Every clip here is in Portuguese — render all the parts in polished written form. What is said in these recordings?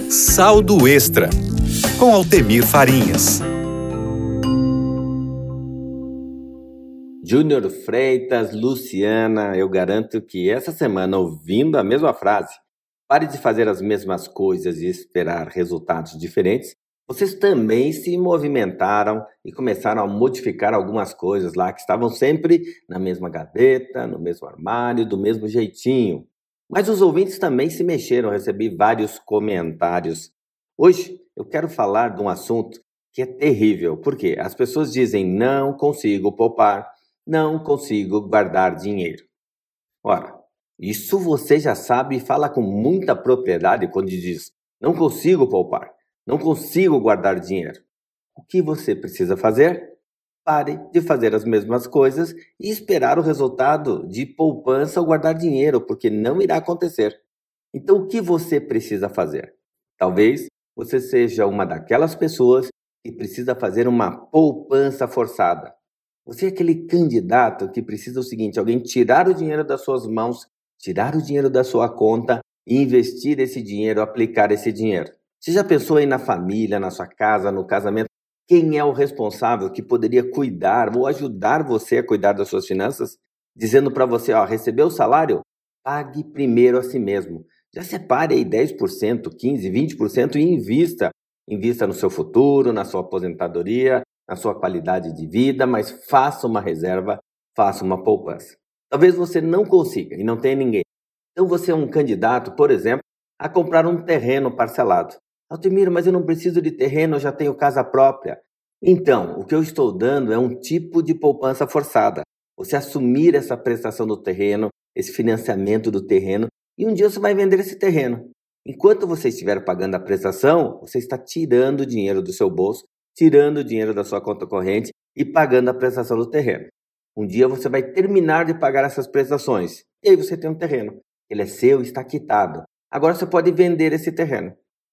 Saldo Extra, com Altemir Farinhas. Júnior Freitas, Luciana, eu garanto que essa semana, ouvindo a mesma frase, pare de fazer as mesmas coisas e esperar resultados diferentes, vocês também se movimentaram e começaram a modificar algumas coisas lá que estavam sempre na mesma gaveta, no mesmo armário, do mesmo jeitinho. Mas os ouvintes também se mexeram, recebi vários comentários. Hoje eu quero falar de um assunto que é terrível, porque as pessoas dizem não consigo poupar, não consigo guardar dinheiro. Ora, isso você já sabe e fala com muita propriedade quando diz não consigo poupar, não consigo guardar dinheiro. O que você precisa fazer? Pare de fazer as mesmas coisas e esperar o resultado de poupança ou guardar dinheiro, porque não irá acontecer. Então, o que você precisa fazer? Talvez você seja uma daquelas pessoas que precisa fazer uma poupança forçada. Você é aquele candidato que precisa o seguinte: alguém tirar o dinheiro das suas mãos, tirar o dinheiro da sua conta e investir esse dinheiro, aplicar esse dinheiro. Você já pensou aí na família, na sua casa, no casamento? Quem é o responsável que poderia cuidar ou ajudar você a cuidar das suas finanças? Dizendo para você, recebeu o salário? Pague primeiro a si mesmo. Já separe aí 10%, 15%, 20% e invista. Invista no seu futuro, na sua aposentadoria, na sua qualidade de vida, mas faça uma reserva, faça uma poupança. Talvez você não consiga e não tenha ninguém. Então você é um candidato, por exemplo, a comprar um terreno parcelado. Altemir, mas eu não preciso de terreno, eu já tenho casa própria. Então, o que eu estou dando é um tipo de poupança forçada. Você assumir essa prestação do terreno, esse financiamento do terreno, e um dia você vai vender esse terreno. Enquanto você estiver pagando a prestação, você está tirando dinheiro do seu bolso, tirando dinheiro da sua conta corrente e pagando a prestação do terreno. Um dia você vai terminar de pagar essas prestações, e aí você tem um terreno. Ele é seu, está quitado. Agora você pode vender esse terreno.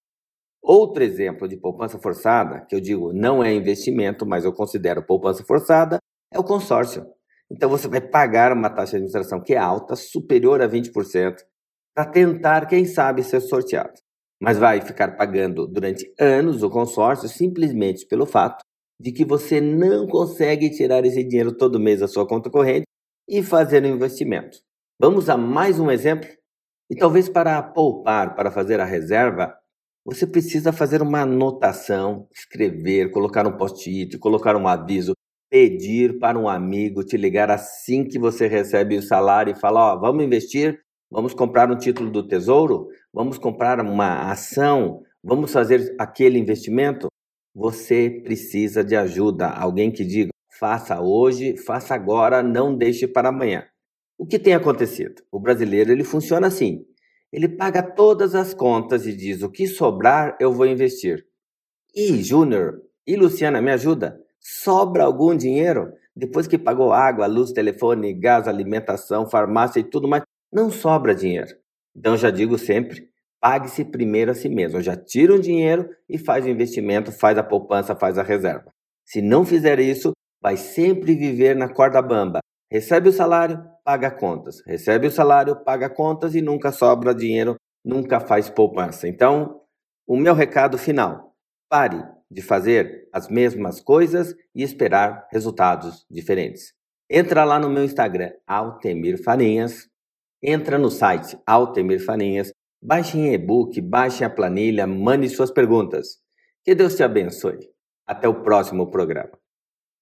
Outro exemplo de poupança forçada, que eu digo não é investimento, mas eu considero poupança forçada, é o consórcio. Então você vai pagar uma taxa de administração que é alta, superior a 20%, para tentar, quem sabe, ser sorteado. Mas vai ficar pagando durante anos o consórcio simplesmente pelo fato de que você não consegue tirar esse dinheiro todo mês da sua conta corrente e fazer um investimento. Vamos a mais um exemplo? E talvez para poupar, para fazer a reserva, você precisa fazer uma anotação, escrever, colocar um post-it, colocar um aviso, pedir para um amigo te ligar assim que você recebe o salário e falar, vamos investir, vamos comprar um título do Tesouro, vamos comprar uma ação, vamos fazer aquele investimento. Você precisa de ajuda, alguém que diga, faça hoje, faça agora, não deixe para amanhã. O que tem acontecido? O brasileiro ele funciona assim. Ele paga todas as contas e diz, o que sobrar eu vou investir. E Júnior e Luciana, me ajuda? Sobra algum dinheiro? Depois que pagou água, luz, telefone, gás, alimentação, farmácia e tudo mais, não sobra dinheiro. Então eu já digo sempre, pague-se primeiro a si mesmo. Já tira um dinheiro e faz o investimento, faz a poupança, faz a reserva. Se não fizer isso, vai sempre viver na corda bamba. Recebe o salário, paga contas. Recebe o salário, paga contas e nunca sobra dinheiro, nunca faz poupança. Então, o meu recado final, pare de fazer as mesmas coisas e esperar resultados diferentes. Entra lá no meu Instagram, Altemir Farinhas. Entra no site Altemir Farinhas. Baixe em e-book, baixe a planilha, mande suas perguntas. Que Deus te abençoe. Até o próximo programa.